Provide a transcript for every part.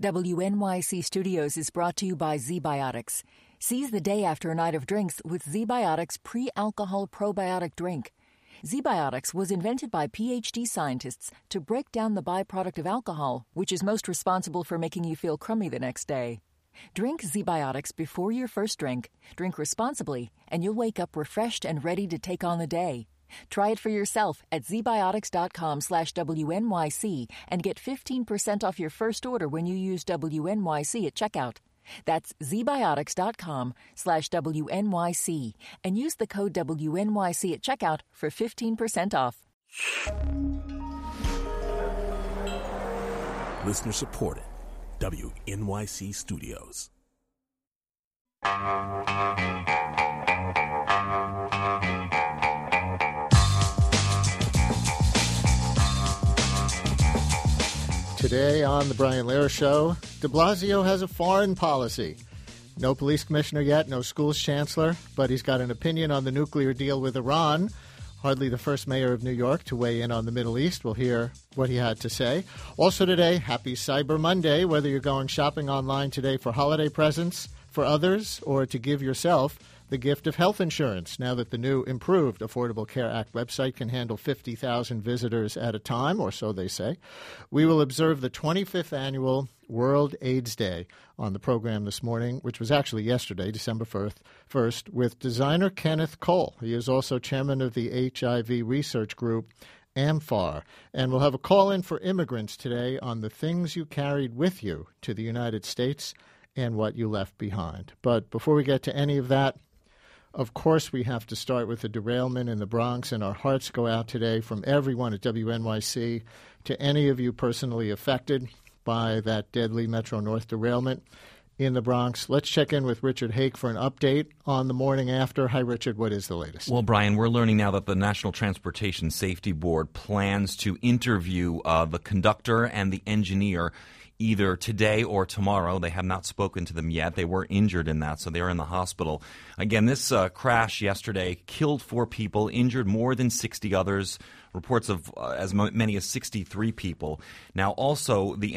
WNYC Studios is brought to you by ZBiotics. Seize the day after a night of drinks with ZBiotics pre-alcohol probiotic drink. ZBiotics was invented by PhD scientists to break down the byproduct of alcohol, which is most responsible for making you feel crummy the next day. Drink ZBiotics before your first drink, drink responsibly, and you'll wake up refreshed and ready to take on the day. Try it for yourself at zbiotics.com/WNYC and get 15% off your first order when you use WNYC at checkout. That's zbiotics.com/WNYC and use the code WNYC at checkout for 15% off. Listener supported. WNYC Studios. Today on The Brian Lehrer Show, de Blasio has a foreign policy. No police commissioner yet, no schools chancellor, but he's got an opinion on the nuclear deal with Iran. Hardly the first mayor of New York to weigh in on the Middle East. We'll hear what he had to say. Also today, happy Cyber Monday, whether you're going shopping online today for holiday presents for others or to give yourself the gift of health insurance, now that the new improved Affordable Care Act website can handle 50,000 visitors at a time, or so they say. We will observe the 25th annual World AIDS Day on the program this morning, which was actually yesterday, December 1st, with designer Kenneth Cole. He is also chairman of the HIV research group, AMFAR. And we'll have a call-in for immigrants today on the things you carried with you to the United States and what you left behind. But before we get to any of that, of course, we have to start with the derailment in the Bronx, and our hearts go out today from everyone at WNYC to any of you personally affected by that deadly Metro North derailment in the Bronx. Let's check in with Richard Hake for an update on the morning after. Hi, Richard. What is the latest? Well, Brian, we're learning now that the National Transportation Safety Board plans to interview the conductor and the engineer either today or tomorrow. They have not spoken to them yet. They were injured in that, so they're in the hospital. Again, this crash yesterday killed 4 people, injured more than 60 others. Reports of as many as 63 people. Now, also, the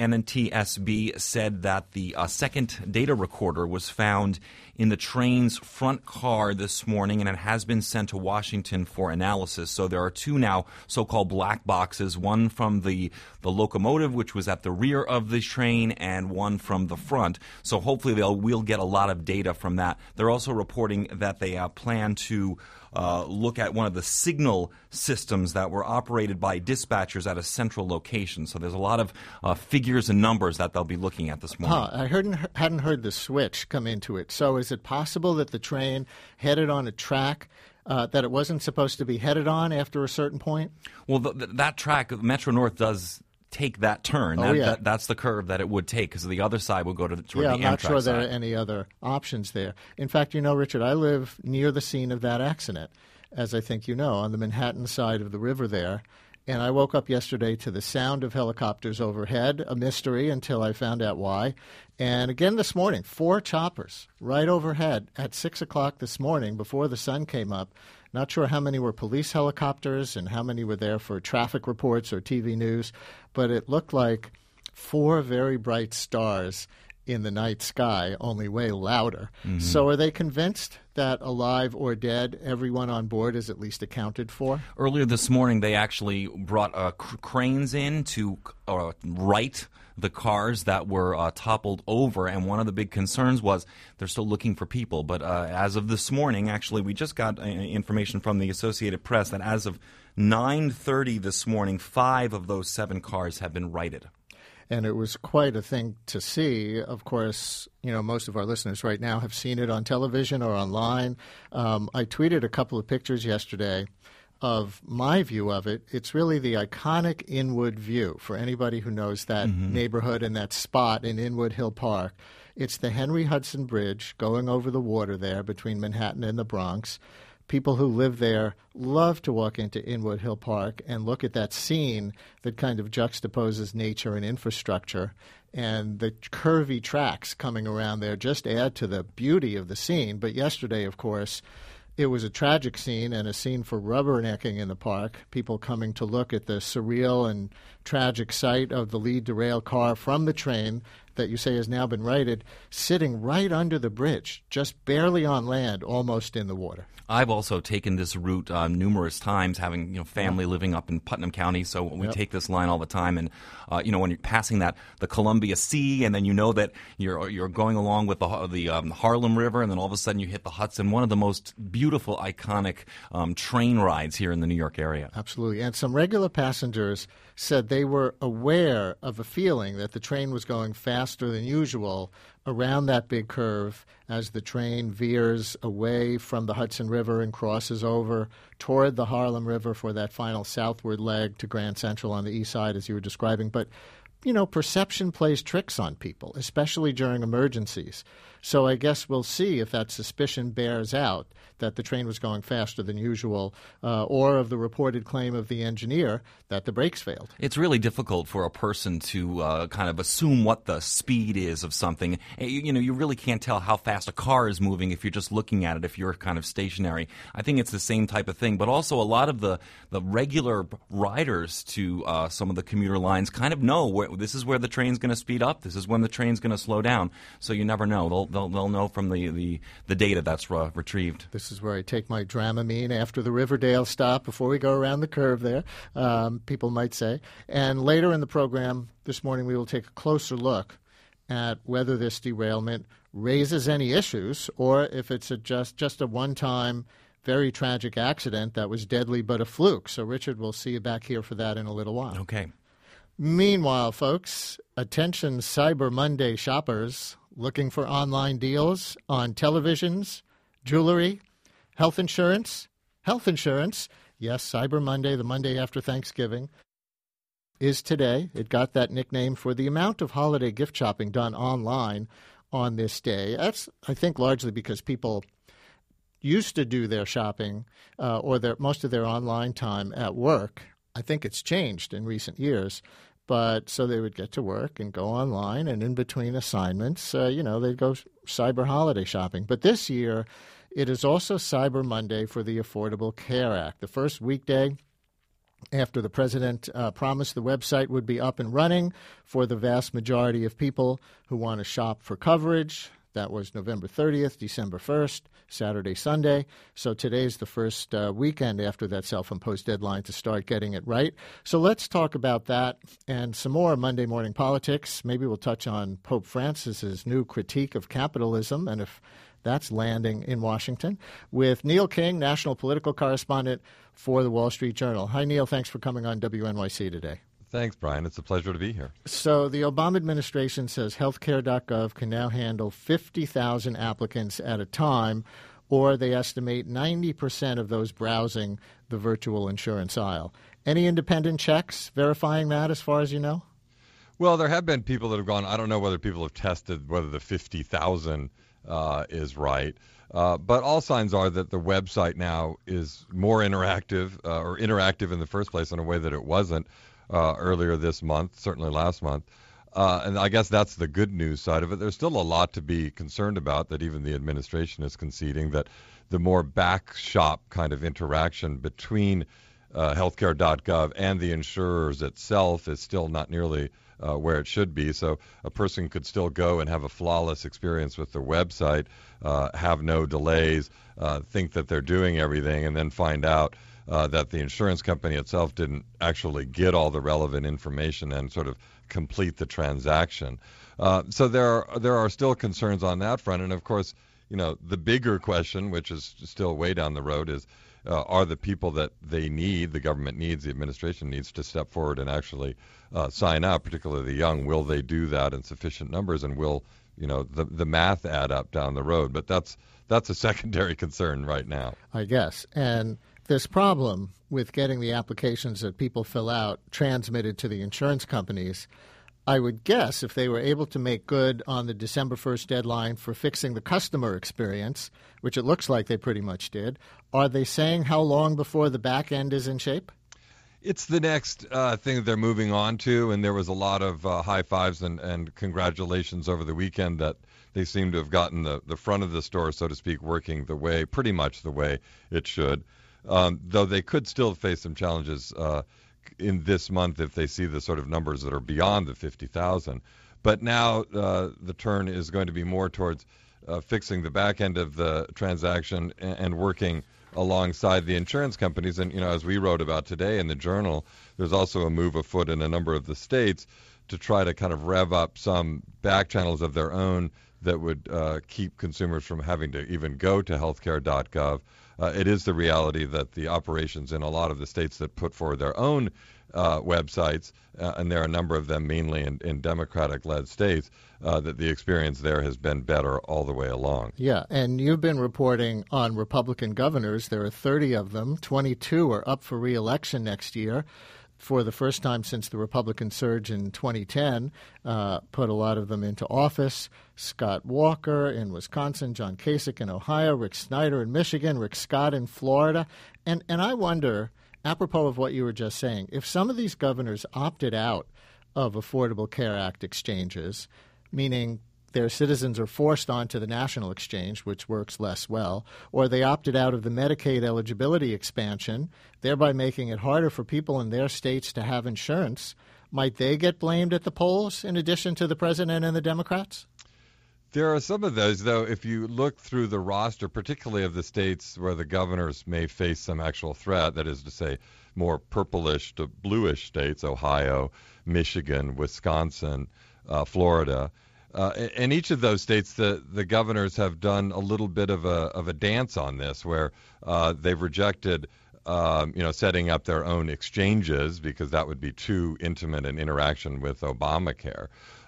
NTSB said that the second data recorder was found in the train's front car this morning, and it has been sent to Washington for analysis. So there are 2 now so-called black boxes, one from the locomotive, which was at the rear of the train, and one from the front. So hopefully we'll get a lot of data from that. They're also reporting that they plan to look at one of the signal systems that were operated by dispatchers at a central location. So there's a lot of figures and numbers that they'll be looking at this morning. I hadn't heard the switch come into it. So is it possible that the train headed on a track that it wasn't supposed to be headed on after a certain point? Well, that track, Metro North does take that turn. That's the curve that it would take, because the other side would go to the Amtrak side. I'm not sure there are any other options there. In fact, Richard, I live near the scene of that accident, as I think you know, on the Manhattan side of the river there. And I woke up yesterday to the sound of helicopters overhead, a mystery until I found out why. And again this morning, 4 choppers right overhead at 6 o'clock this morning before the sun came up. Not sure how many were police helicopters and how many were there for traffic reports or TV news, but it looked like 4 very bright stars in the night sky, only way louder. Mm-hmm. So are they convinced that alive or dead, everyone on board is at least accounted for? Earlier this morning, they actually brought cranes in to right the cars that were toppled over, and one of the big concerns was they're still looking for people. But as of this morning, actually, we just got information from the Associated Press that as of 9:30 this morning, 5 of those 7 cars have been righted. And it was quite a thing to see. Of course, most of our listeners right now have seen it on television or online. I tweeted a couple of pictures yesterday of my view of it. It's really the iconic Inwood view for anybody who knows that neighborhood and that spot in Inwood Hill Park. It's the Henry Hudson Bridge going over the water there between Manhattan and the Bronx. People who live there love to walk into Inwood Hill Park and look at that scene that kind of juxtaposes nature and infrastructure. And the curvy tracks coming around there just add to the beauty of the scene. But yesterday, of course, it was a tragic scene and a scene for rubbernecking in the park, people coming to look at the surreal and tragic sight of the lead derailed car from the train that you say has now been righted, sitting right under the bridge, just barely on land, almost in the water. I've also taken this route numerous times, having family living up in Putnam County, so we take this line all the time. And when you're passing the Columbia Sea, and then that you're going along with the Harlem River, and then all of a sudden you hit the Hudson. One of the most beautiful, iconic train rides here in the New York area. Absolutely, and some regular passengers said they were aware of a feeling that the train was going faster than usual around that big curve as the train veers away from the Hudson River and crosses over toward the Harlem River for that final southward leg to Grand Central on the east side, as you were describing. But, perception plays tricks on people, especially during emergencies. So I guess we'll see if that suspicion bears out that the train was going faster than usual, or of the reported claim of the engineer that the brakes failed. It's really difficult for a person to kind of assume what the speed is of something. You really can't tell how fast a car is moving if you're just looking at it, if you're kind of stationary. I think it's the same type of thing. But also a lot of the regular riders to some of the commuter lines kind of know this is where the train's going to speed up, this is when the train's going to slow down. So you never know. They'll know from the data that's retrieved. This is where I take my Dramamine after the Riverdale stop before we go around the curve there, people might say. And later in the program this morning, we will take a closer look at whether this derailment raises any issues or if it's just a one-time, very tragic accident that was deadly but a fluke. So, Richard, we'll see you back here for that in a little while. Okay. Meanwhile, folks, attention Cyber Monday shoppers looking for online deals on televisions, jewelry, health insurance. Yes, Cyber Monday, the Monday after Thanksgiving, is today. It got that nickname for the amount of holiday gift shopping done online on this day. That's, I think, largely because people used to do their shopping or most of their online time at work. I think it's changed in recent years. But so they would get to work and go online, and in between assignments, they'd go cyber holiday shopping. But this year, it is also Cyber Monday for the Affordable Care Act. The first weekday after the president promised the website would be up and running for the vast majority of people who want to shop for coverage. That was November 30th, December 1st, Saturday, Sunday. So today's the first weekend after that self-imposed deadline to start getting it right. So let's talk about that and some more Monday morning politics. Maybe we'll touch on Pope Francis's new critique of capitalism and if that's landing in Washington with Neil King, national political correspondent for the Wall Street Journal. Hi, Neil. Thanks for coming on WNYC today. Thanks, Brian. It's a pleasure to be here. So the Obama administration says healthcare.gov can now handle 50,000 applicants at a time, or they estimate 90% of those browsing the virtual insurance aisle. Any independent checks verifying that as far as you know? Well, there have been people that have gone, I don't know whether people have tested whether the 50,000 is right. But all signs are that the website now is more interactive or interactive in the first place in a way that it wasn't earlier this month, certainly last month. And I guess that's the good news side of it. There's still a lot to be concerned about that even the administration is conceding that the more back shop kind of interaction between healthcare.gov and the insurers itself is still not nearly where it should be. So a person could still go and have a flawless experience with their website, have no delays, think that they're doing everything, and then find out that the insurance company itself didn't actually get all the relevant information and sort of complete the transaction. So there are still concerns on that front. And, of course, the bigger question, which is still way down the road, is are the people that they need, the government needs, the administration needs to step forward and actually sign up, particularly the young, will they do that in sufficient numbers, and will the math add up down the road? But that's a secondary concern right now, I guess. And this problem with getting the applications that people fill out transmitted to the insurance companies, I would guess if they were able to make good on the December 1st deadline for fixing the customer experience, which it looks like they pretty much did, are they saying how long before the back end is in shape? It's the next thing that they're moving on to, and there was a lot of high fives and congratulations over the weekend that they seem to have gotten the front of the store, so to speak, working pretty much the way it should. Though they could still face some challenges in this month if they see the sort of numbers that are beyond the 50,000. But now the turn is going to be more towards fixing the back end of the transaction and working alongside the insurance companies. And, as we wrote about today in the Journal, there's also a move afoot in a number of the states to try to kind of rev up some back channels of their own that would keep consumers from having to even go to healthcare.gov. It is the reality that the operations in a lot of the states that put forward their own websites, and there are a number of them mainly in Democratic-led states, that the experience there has been better all the way along. Yeah, and you've been reporting on Republican governors. There are 30 of them. 22 are up for re-election next year. For the first time since the Republican surge in 2010, put a lot of them into office. Scott Walker in Wisconsin, John Kasich in Ohio, Rick Snyder in Michigan, Rick Scott in Florida. And I wonder, apropos of what you were just saying, if some of these governors opted out of Affordable Care Act exchanges, meaning their citizens are forced onto the national exchange, which works less well, or they opted out of the Medicaid eligibility expansion, thereby making it harder for people in their states to have insurance, might they get blamed at the polls in addition to the president and the Democrats? There are some of those, though, if you look through the roster, particularly of the states where the governors may face some actual threat, that is to say, more purplish to bluish states, Ohio, Michigan, Wisconsin, Florida. In each of those states, the governors have done a little bit of a dance on this, where they've rejected, setting up their own exchanges because that would be too intimate an interaction with Obamacare.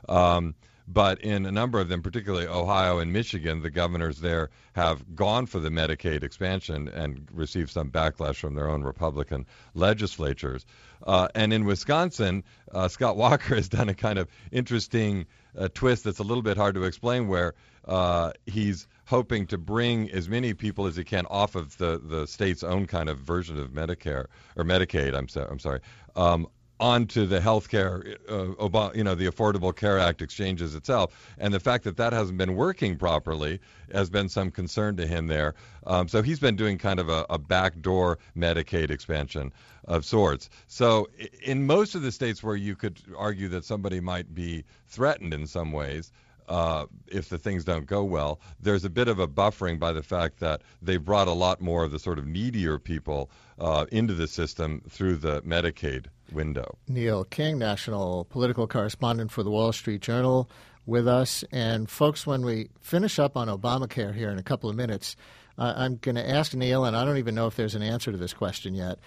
But in a number of them, particularly Ohio and Michigan, the governors there have gone for the Medicaid expansion and received some backlash from their own Republican legislatures. And in Wisconsin, Scott Walker has done a kind of interesting twist that's a little bit hard to explain, where he's hoping to bring as many people as he can off of the state's own kind of version of Medicare or Medicaid. I'm sorry. Onto the healthcare, the Affordable Care Act exchanges itself, and the fact that hasn't been working properly has been some concern to him there. So he's been doing kind of a backdoor Medicaid expansion of sorts. So in most of the states where you could argue that somebody might be threatened in some ways, if the things don't go well, there's a bit of a buffering by the fact that they've brought a lot more of the sort of needier people into the system through the Medicaid window. Neil King, national political correspondent for the Wall Street Journal, with us. And folks, when we finish up on Obamacare here in a couple of minutes, I'm going to ask Neil, and I don't even know if there's an answer to this question yet,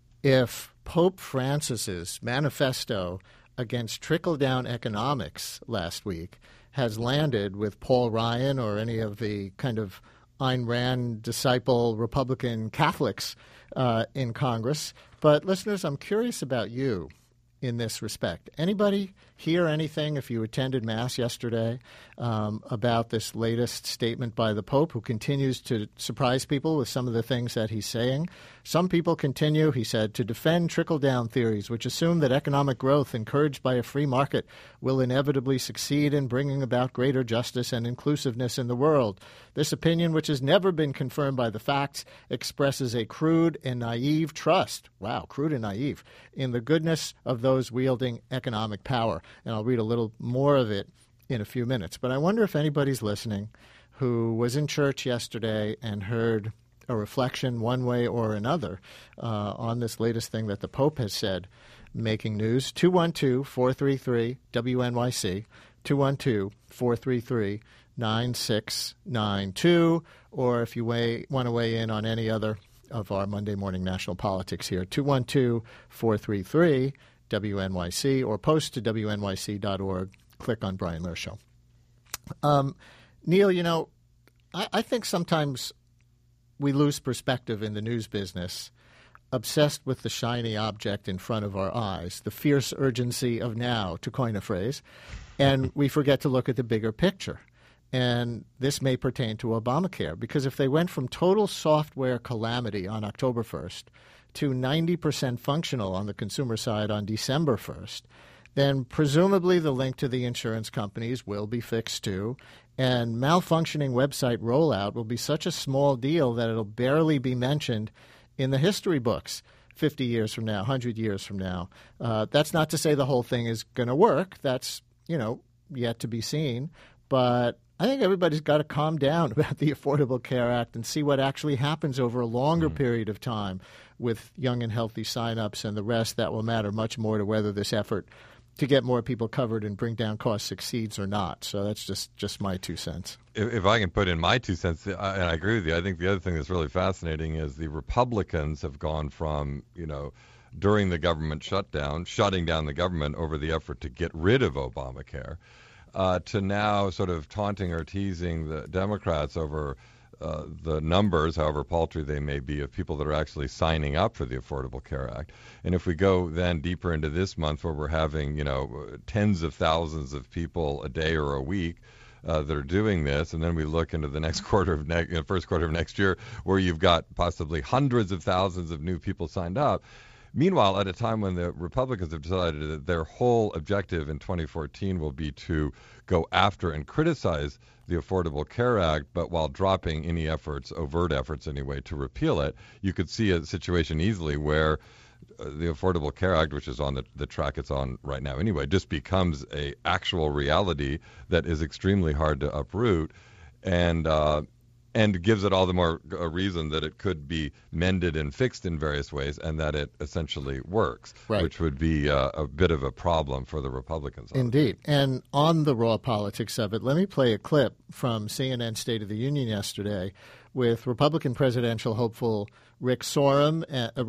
if Pope Francis's manifesto against trickle-down economics last week has landed with Paul Ryan or any of the kind of Ayn Rand disciple Republican Catholics in Congress. But listeners, I'm curious about you in this respect. Anybody hear anything, if you attended Mass yesterday, about this latest statement by the Pope, who continues to surprise people with some of the things that he's saying? Some people continue, he said, to defend trickle-down theories, which assume that economic growth encouraged by a free market will inevitably succeed in bringing about greater justice and inclusiveness in the world. This opinion, which has never been confirmed by the facts, expresses a crude and naive trust, crude and naive, in the goodness of those wielding economic power. And I'll read a little more of it in a few minutes. But I wonder if anybody's listening who was in church yesterday and heard a reflection one way or another on this latest thing that the Pope has said, making news. 212-433-WNYC, 212-433-9692, or if you want to weigh in on any other of our Monday morning national politics here, 212-433-WNYC, or post to WNYC.org. Click on Brian Lehrer Show. Neil, I think sometimes we lose perspective in the news business, obsessed with the shiny object in front of our eyes, the fierce urgency of now, to coin a phrase, and we forget to look at the bigger picture. And this may pertain to Obamacare, because if they went from total software calamity on October 1st to 90% functional on the consumer side on December 1st, then presumably the link to the insurance companies will be fixed too, and malfunctioning website rollout will be such a small deal that it'll barely be mentioned in the history books. 50 years from now, 100 years from now. That's not to say the whole thing is going to work. That's, yet to be seen. But I think everybody's got to calm down about the Affordable Care Act and see what actually happens over a longer period of time with young and healthy signups and the rest. That will matter much more to whether this effort to get more people covered and bring down costs succeeds or not. So that's just my 2 cents. If I can put in my 2 cents, and I agree with you, I think the other thing that's really fascinating is the Republicans have gone from, during the government shutdown, shutting down the government over the effort to get rid of Obamacare, to now sort of taunting or teasing the Democrats over the numbers, however paltry they may be, of people that are actually signing up for the Affordable Care Act. And if we go then deeper into this month where we're having, tens of thousands of people a day or a week that are doing this, and then we look into the next first quarter of next year where you've got possibly hundreds of thousands of new people signed up. Meanwhile, at a time when the Republicans have decided that their whole objective in 2014 will be to go after and criticize the Affordable Care Act, but while dropping any overt efforts anyway, to repeal it, you could see a situation easily where the Affordable Care Act, which is on the track it's on right now anyway, just becomes a actual reality that is extremely hard to uproot, and gives it all the more a reason that it could be mended and fixed in various ways, and that it essentially works, right, which would be a bit of a problem for the Republicans. Indeed. And on the raw politics of it, let me play a clip from CNN State of the Union yesterday with Republican presidential hopeful Rick Santorum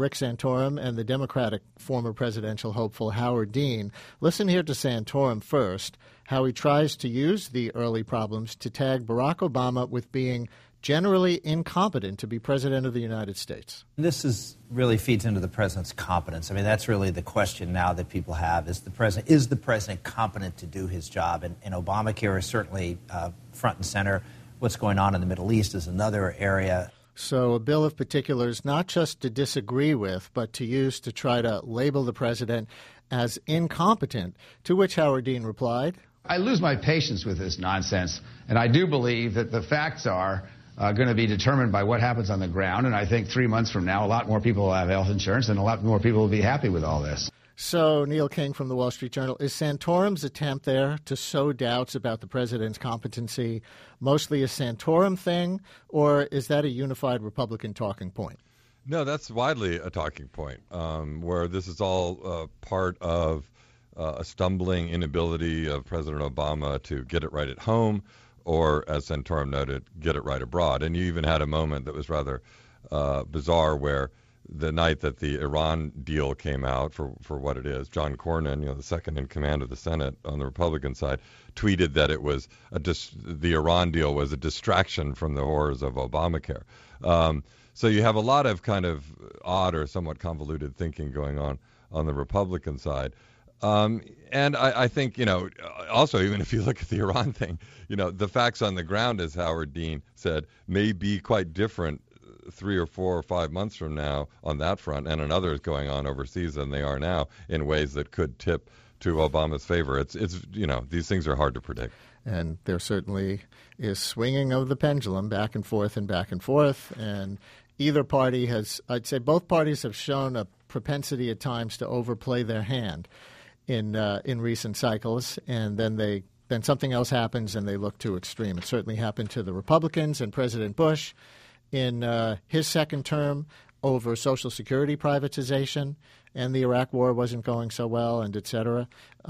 and the Democratic former presidential hopeful Howard Dean. Listen here to Santorum first, how he tries to use the early problems to tag Barack Obama with being generally incompetent to be president of the United States. This really feeds into the president's competence. I mean, that's really the question now that people have. Is the president competent to do his job? And Obamacare is certainly front and center. What's going on in the Middle East is another area. So a bill of particulars not just to disagree with, but to use to try to label the president as incompetent, to which Howard Dean replied, I lose my patience with this nonsense, and I do believe that the facts are going to be determined by what happens on the ground, and I think 3 months from now, a lot more people will have health insurance, and a lot more people will be happy with all this. So, Neil King from the Wall Street Journal, is Santorum's attempt there to sow doubts about the president's competency mostly a Santorum thing, or is that a unified Republican talking point? No, that's widely a talking point, where this is all part of a stumbling inability of President Obama to get it right at home, or, as Santorum noted, get it right abroad. And you even had a moment that was rather bizarre where the night that the Iran deal came out, for what it is, John Cornyn, the second in command of the Senate on the Republican side, tweeted that it was the Iran deal was a distraction from the horrors of Obamacare. So you have a lot of kind of odd or somewhat convoluted thinking going on the Republican side. And I think, also, even if you look at the Iran thing, the facts on the ground, as Howard Dean said, may be quite different 3 or 4 or 5 months from now on that front and on others going on overseas than they are now in ways that could tip to Obama's favor. It's these things are hard to predict. And there certainly is swinging of the pendulum back and forth and back and forth. And either party I'd say both parties have shown a propensity at times to overplay their hand in recent cycles, and then something else happens and they look too extreme. It certainly happened to the Republicans and President Bush in his second term over Social Security privatization, and the Iraq War wasn't going so well, and et cetera.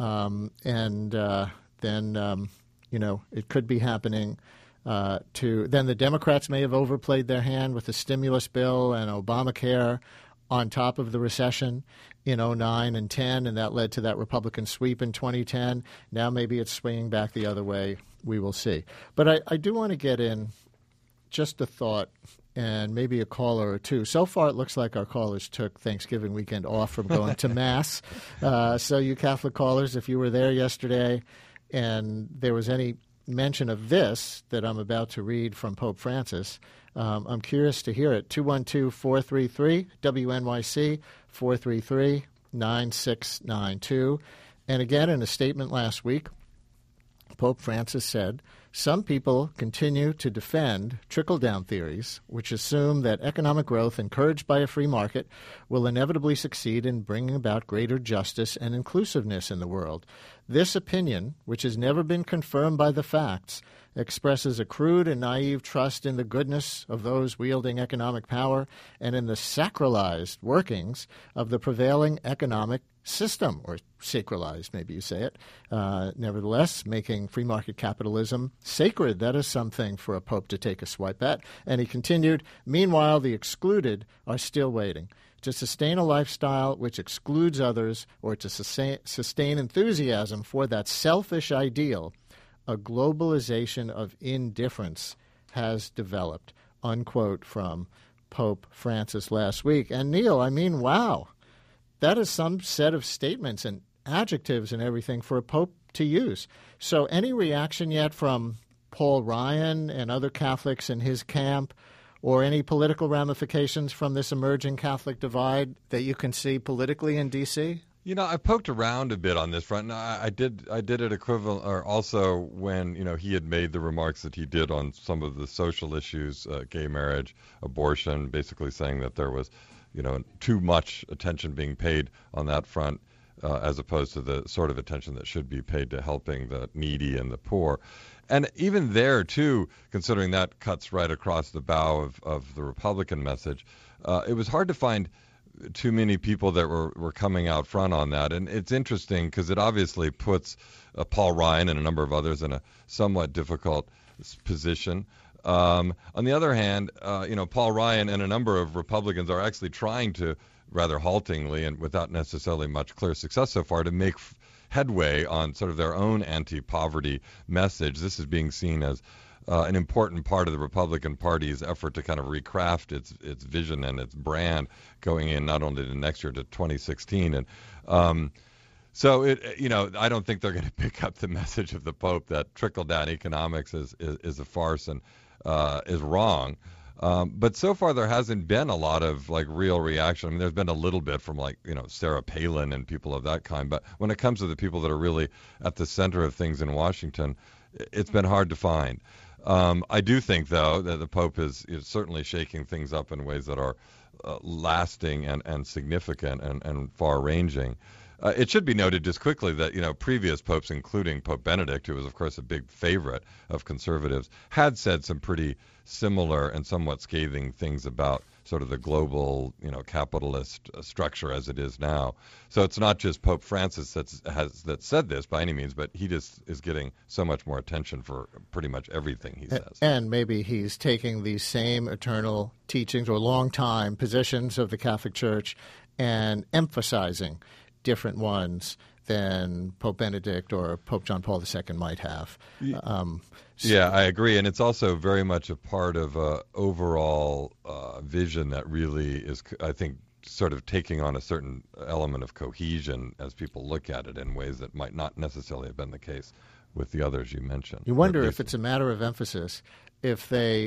Then it could be happening then the Democrats may have overplayed their hand with the stimulus bill and Obamacare on top of the recession in 2009 and 10, and that led to that Republican sweep in 2010. Now maybe it's swinging back the other way. We will see. But I do want to get in just a thought and maybe a caller or two. So far, it looks like our callers took Thanksgiving weekend off from going to Mass. So you Catholic callers, if you were there yesterday and there was any mention of this that I'm about to read from Pope Francis, I'm curious to hear it. 212-433-WNYC, 433-9692. And again, in a statement last week, Pope Francis said, some people continue to defend trickle-down theories, which assume that economic growth encouraged by a free market will inevitably succeed in bringing about greater justice and inclusiveness in the world. This opinion, which has never been confirmed by the facts, expresses a crude and naive trust in the goodness of those wielding economic power and in the sacralized workings of the prevailing economic system, or sacralized, maybe you say it. Nevertheless, making free market capitalism sacred, that is something for a pope to take a swipe at. And he continued, meanwhile, the excluded are still waiting. To sustain a lifestyle which excludes others, or to sustain enthusiasm for that selfish ideal, a globalization of indifference has developed, unquote, from Pope Francis last week. And Neil, I mean, wow, that is some set of statements and adjectives and everything for a pope to use. So any reaction yet from Paul Ryan and other Catholics in his camp, or any political ramifications from this emerging Catholic divide that you can see politically in D.C.? You know, I poked around a bit on this front. I did it equivalent, or also when, you know, he had made the remarks that he did on some of the social issues, gay marriage, abortion, basically saying that there was, you know, too much attention being paid on that front, as opposed to the sort of attention that should be paid to helping the needy and the poor. And even there, too, considering that cuts right across the bow of the Republican message, it was hard to find too many people that were coming out front on that. And it's interesting because it obviously puts Paul Ryan and a number of others in a somewhat difficult position. On the other hand, you know, Paul Ryan and a number of Republicans are actually trying to, rather haltingly and without necessarily much clear success so far, to make headway on sort of their own anti-poverty message. This is being seen as an important part of the Republican Party's effort to kind of recraft its vision and its brand going in not only to next year, to 2016. And so, it, you know, I don't think they're going to pick up the message of the Pope that trickle-down economics is a farce and is wrong. But so far there hasn't been a lot of like real reaction. I mean, there's been a little bit from like, you know, Sarah Palin and people of that kind. But when it comes to the people that are really at the center of things in Washington, it's been hard to find. I do think, though, that the Pope is certainly shaking things up in ways that are lasting and significant and far-ranging. It should be noted just quickly that, you know, previous popes, including Pope Benedict, who was, of course, a big favorite of conservatives, had said some pretty similar and somewhat scathing things about sort of the global, you know, capitalist structure as it is now. So it's not just Pope Francis that said this by any means, but he just is getting so much more attention for pretty much everything he says. And maybe he's taking these same eternal teachings or long-time positions of the Catholic Church and emphasizing different ones than Pope Benedict or Pope John Paul II might have. Yeah, I agree. And it's also very much a part of an overall vision that really is, I think, sort of taking on a certain element of cohesion as people look at it in ways that might not necessarily have been the case with the others you mentioned. You wonder if it's a matter of emphasis, if they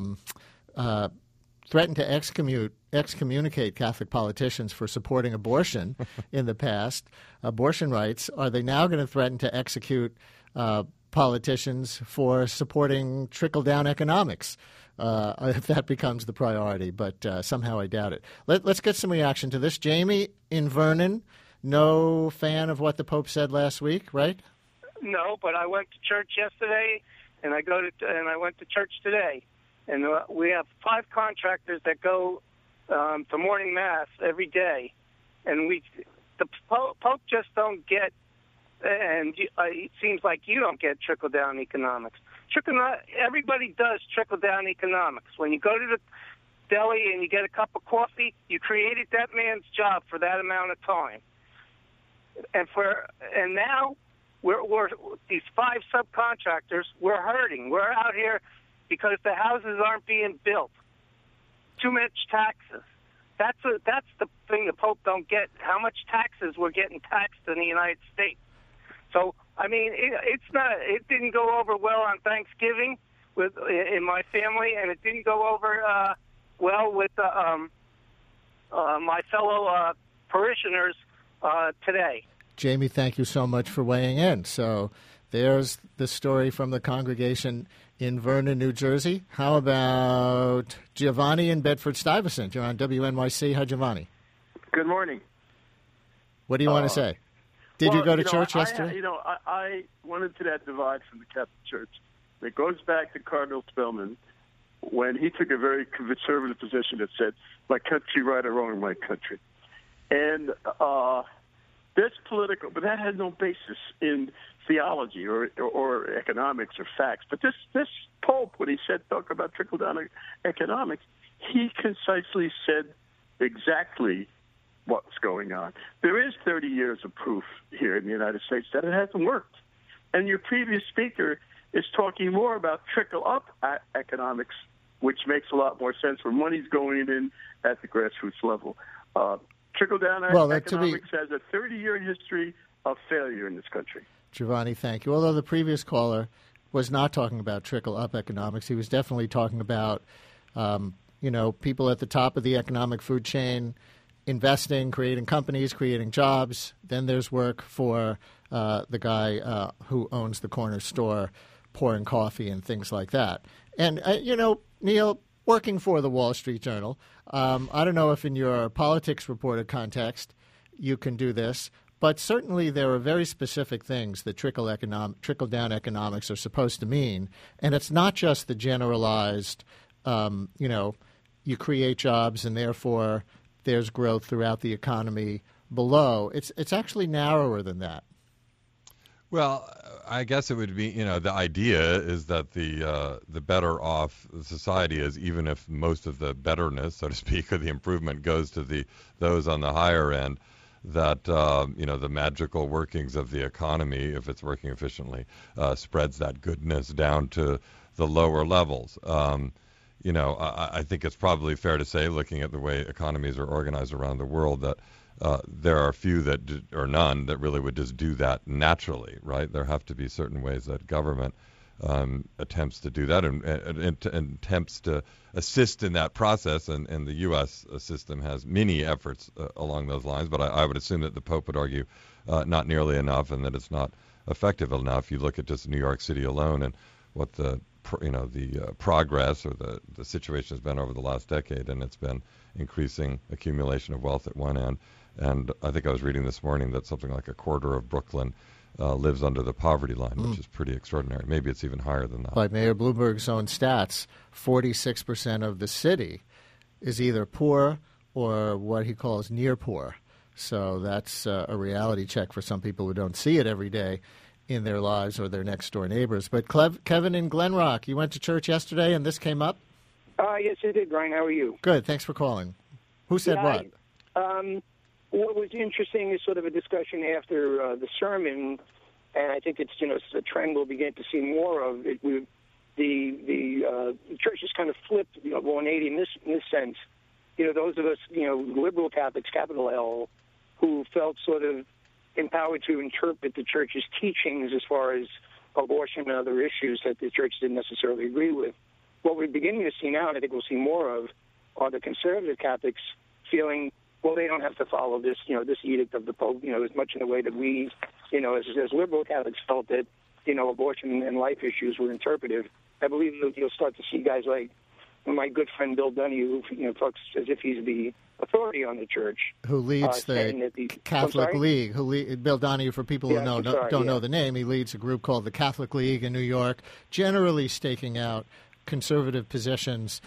threaten to excommunicate Catholic politicians for supporting abortion in the past, abortion rights. Are they now going to threaten to execute politicians for supporting trickle-down economics, if that becomes the priority? But somehow I doubt it. Let's get some reaction to this. Jamie in Vernon, no fan of what the Pope said last week, right? No, but I went to church yesterday, and I went to church today. And we have 5 contractors that go to morning mass every day, and the Pope just don't get, and it seems like you don't get trickle down economics. Everybody does trickle down economics. When you go to the deli and you get a cup of coffee, you created that man's job for that amount of time, and now we're these 5 subcontractors. We're hurting. We're out here because the houses aren't being built. Too much taxes. That's the thing the Pope don't get, how much taxes we're getting taxed in the United States. So, I mean, it didn't go over well on Thanksgiving in my family, and it didn't go over well with my fellow parishioners today. Jamie, thank you so much for weighing in. So There's the story from the congregation in Vernon, New Jersey. How about Giovanni in Bedford-Stuyvesant? You're on WNYC. Hi, Giovanni. Good morning. What do you want to say? Did you go to church yesterday? I went into that divide from the Catholic Church. It goes back to Cardinal Spellman when he took a very conservative position that said, my country right or wrong, my country. And this political, but that has no basis in theology or economics or facts. But this Pope, when he said, talk about trickle-down economics, he concisely said exactly what's going on. There is 30 years of proof here in the United States that it hasn't worked. And your previous speaker is talking more about trickle-up economics, which makes a lot more sense where money's going in at the grassroots level. Trickle-down economics has a 30-year history of failure in this country. Giovanni, thank you. Although the previous caller was not talking about trickle-up economics, he was definitely talking about, people at the top of the economic food chain investing, creating companies, creating jobs. Then there's work for the guy who owns the corner store, pouring coffee and things like that. And, Neil, working for the Wall Street Journal, I don't know if in your politics reporter context you can do this, but certainly there are very specific things that trickle-down economics are supposed to mean. And it's not just the generalized, you create jobs and therefore there's growth throughout the economy below. It's actually narrower than that. Well, I guess it would be, the idea is that the better off society is, even if most of the betterness, so to speak, or the improvement goes to those on the higher end, that, the magical workings of the economy, if it's working efficiently, spreads that goodness down to the lower levels. I think it's probably fair to say, looking at the way economies are organized around the world, that there are few or none that really would just do that naturally, right? There have to be certain ways that government attempts to do that and attempts to assist in that process, and the U.S. system has many efforts along those lines, but I would assume that the Pope would argue not nearly enough and that it's not effective enough. You look at just New York City alone and what the progress or the situation has been over the last decade, and it's been increasing accumulation of wealth at one end. And I think I was reading this morning that something like a quarter of Brooklyn lives under the poverty line, which is pretty extraordinary. Maybe it's even higher than that. By Mayor Bloomberg's own stats, 46% of the city is either poor or what he calls near poor. So that's a reality check for some people who don't see it every day in their lives or their next-door neighbors. But Kevin in Glen Rock, you went to church yesterday and this came up? Yes, I did, Brian. How are you? Good. Thanks for calling. Who said what? What was interesting is sort of a discussion after the sermon, and I think it's a trend we'll begin to see more of. The church has kind of flipped 180 in this sense. Those of us liberal Catholics, capital L, who felt sort of empowered to interpret the church's teachings as far as abortion and other issues that the church didn't necessarily agree with. What we're beginning to see now, and I think we'll see more of, are the conservative Catholics feeling, well, they don't have to follow this, this edict of the Pope, as much in the way that we, as liberal Catholics felt that, abortion and life issues were interpretive. I believe you'll start to see guys like my good friend Bill Donohue, who talks as if he's the authority on the church, who leads the Catholic League. Bill Donohue, for people who don't know the name, he leads a group called the Catholic League in New York, generally staking out conservative positions,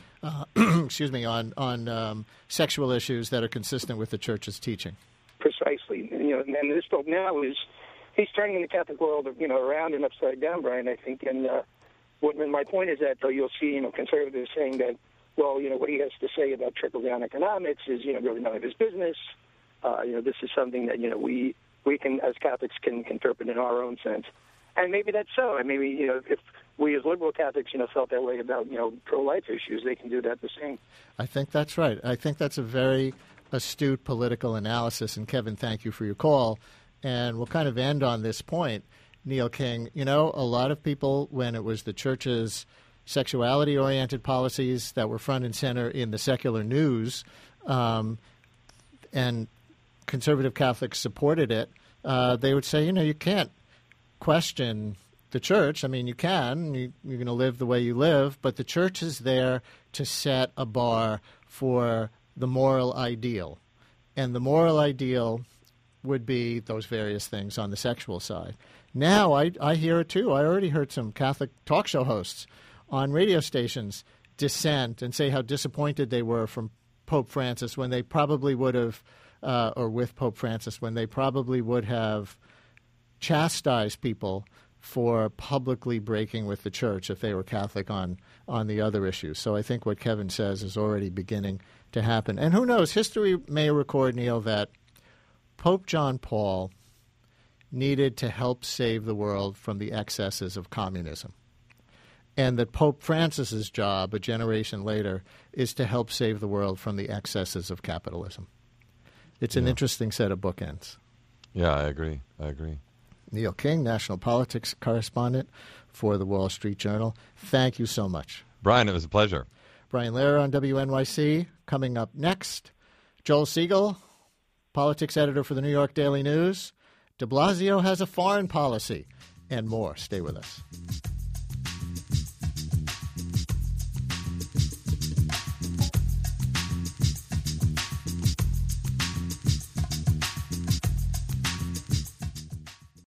on sexual issues that are consistent with the church's teaching. Precisely, and this Pope now he's turning the Catholic world, around and upside down, Brian. I think, and my point is that though you'll see, conservatives saying that, well, what he has to say about trickle-down economics is, really none of his business. This is something that, we can, as Catholics, can interpret in our own sense. And maybe that's so. And maybe, if we as liberal Catholics, felt that way about, pro-life issues, they can do that the same. I think that's right. I think that's a very astute political analysis. And, Kevin, thank you for your call. And we'll kind of end on this point, Neil King. A lot of people, when it was the church's sexuality-oriented policies that were front and center in the secular news, and conservative Catholics supported it, they would say, you can't question the church. I mean, you can. You're going to live the way you live, but the church is there to set a bar for the moral ideal. And the moral ideal would be those various things on the sexual side. Now I hear it too. I already heard some Catholic talk show hosts on radio stations dissent and say how disappointed they were from Pope Francis when they probably would have, or with Pope Francis, when they probably would have chastised people for publicly breaking with the church if they were Catholic on the other issues. So I think what Kevin says is already beginning to happen. And who knows, history may record, Neil, that Pope John Paul needed to help save the world from the excesses of communism. And that Pope Francis's job, a generation later, is to help save the world from the excesses of capitalism. It's an interesting set of bookends. Yeah, I agree. Neil King, national politics correspondent for the Wall Street Journal. Thank you so much. Brian, it was a pleasure. Brian Lehrer on WNYC. Coming up next, Joel Siegel, politics editor for the New York Daily News. De Blasio has a foreign policy, and more. Stay with us.